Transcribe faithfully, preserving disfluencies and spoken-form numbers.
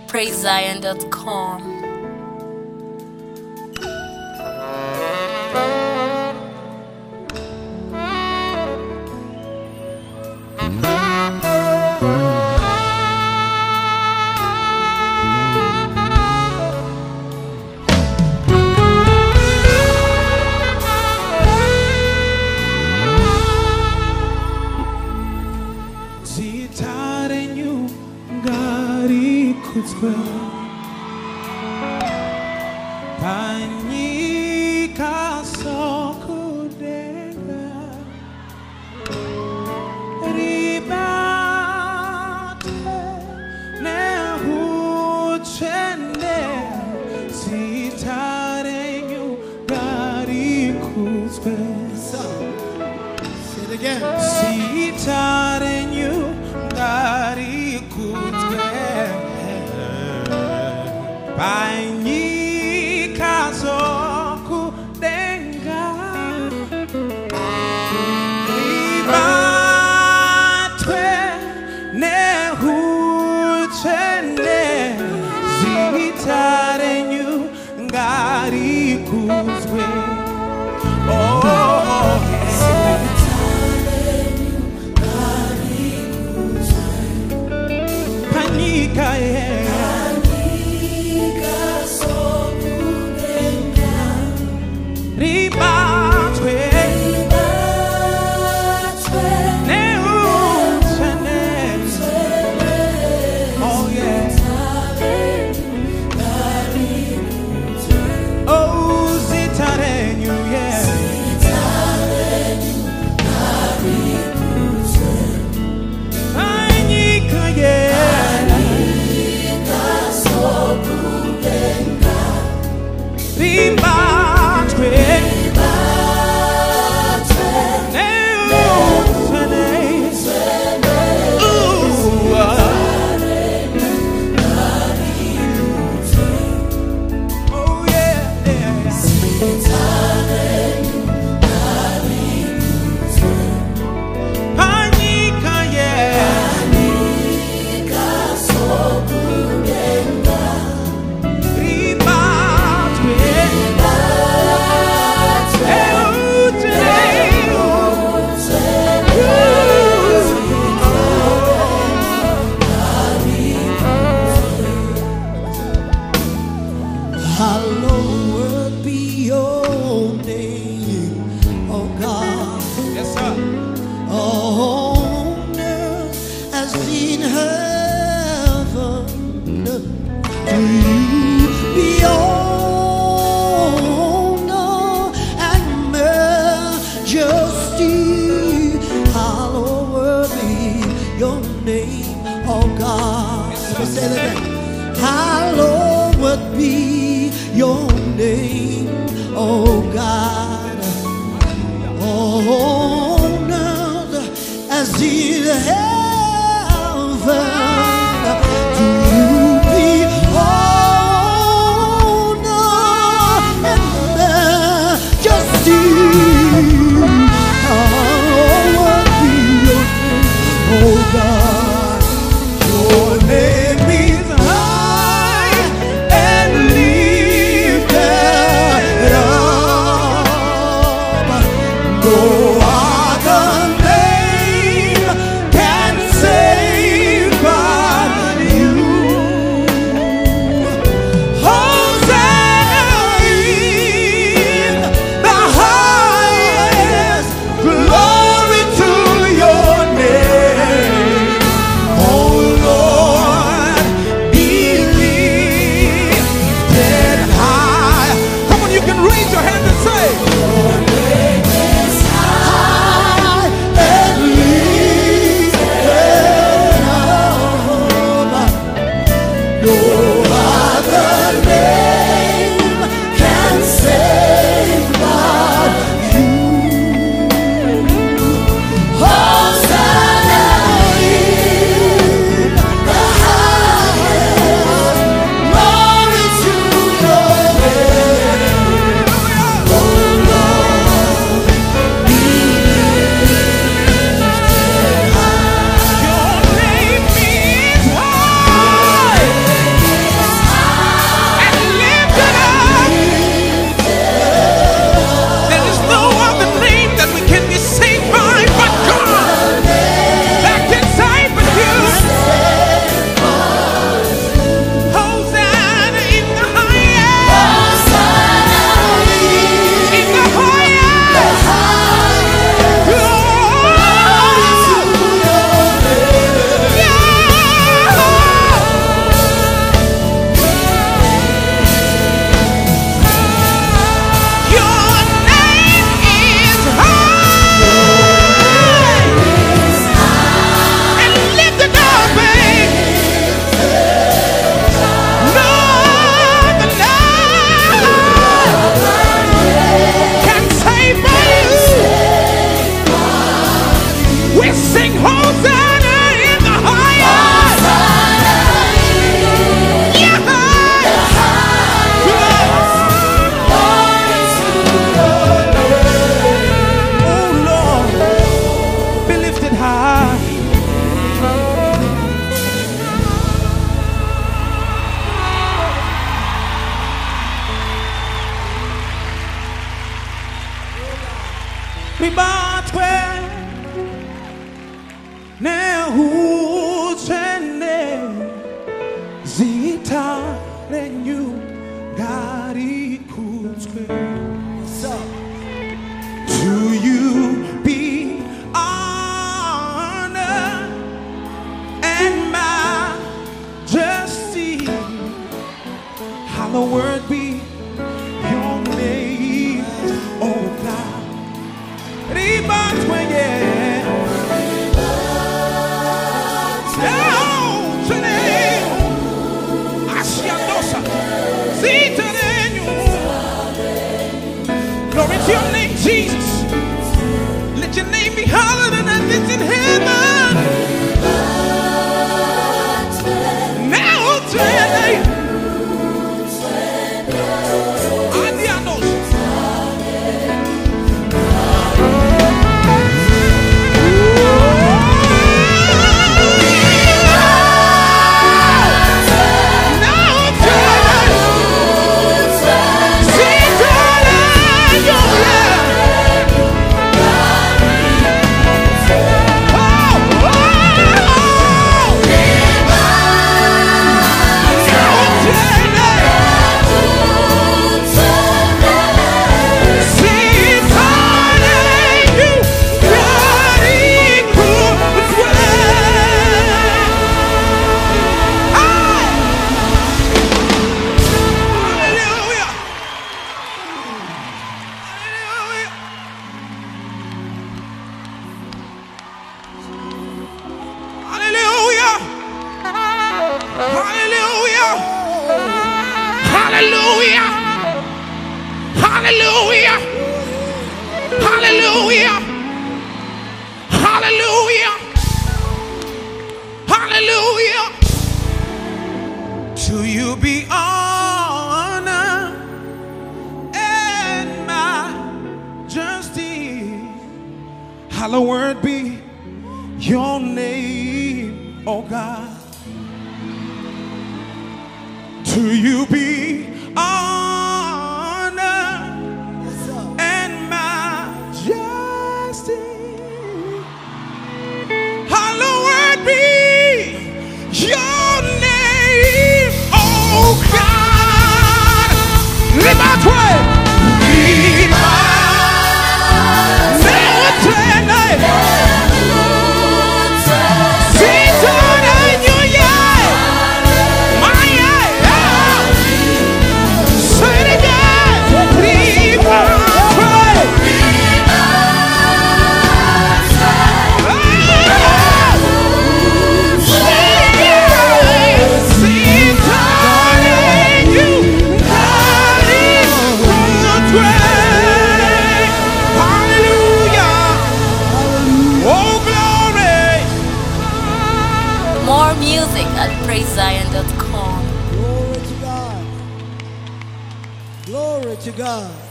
praise zion dot com. Panika sokudega ribate nehuchende sitarenyu gari kuzwe. Say it again. Sitarenyu gari kuzwe. Panika sokudenga ribatwe nehuchende zitarenyu ngari kuzwe. Oh, zitarenyu ngari kuzwe. Panika yeah. Ribatwe, neuchene, oh yeah, oh zitarenyu yeah, panika yeah, ribatwe. Hallowed be your name, oh God. Yes, sir. On earth as in heaven, to you be honor and majesty. Hallowed be your name, oh God. Let me say that again. Hallowed be your name, oh God, on earth as in heaven, to you be honor and majesty. Hallowed be your name, oh God, your name is high and lifted up. No other name can save but you. Hosanna in the highest, glory to your name. Oh Lord, be lifted high. Come on, you can raise your hand and say, your name is high and lifted up. No other name can save but you. Hosanna in the highest, glory to your name. Oh Lord, be lifted high. Your name is high. 웃었네 지타레뉴 가리 쿠스케 To you be honor and majesty. Hallowed be your name, oh God. Ribatweye. Oh, today, Ashiandosa. Zitarenyu. Glory to your name, Jesus. Let your name be higher than that is in heaven. Now today, Adianos. Hallelujah. Hallelujah. Hallelujah. Hallelujah. Hallelujah. To you be honor and majesty. Hallowed be your name, oh God. To you be honor and majesty. Hallowed be your name, oh God. Libatwe. More music at praise zion dot com. Glory to God. Glory to God.